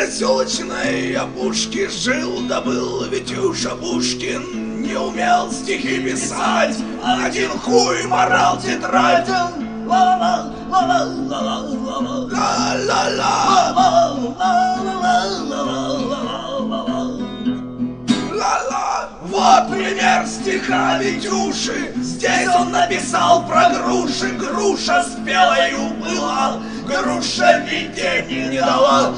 проселочной опушке жил да был Витюша Пушкин. Не умел стихи писать, один хуй морал тетрадь. Вот пример стиха Витюши. Здесь он написал про груши. Груша спелою была, груша видений не дала.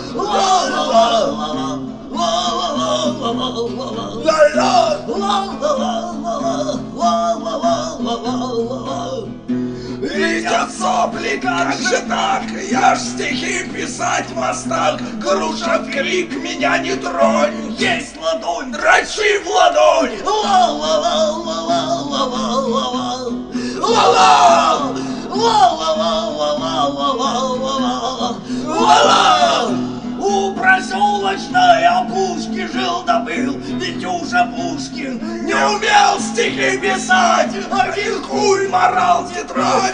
Видят сопли, как же так? Я ж стихи писать мастак. Груша в крик, меня не тронь. Есть ладонь, дрочи в ладонь. У проселочной опушки жил да был Витюша Пушкин. Не умел стихи писать, один хуй морал тетрадь.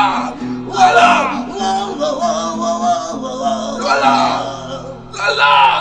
La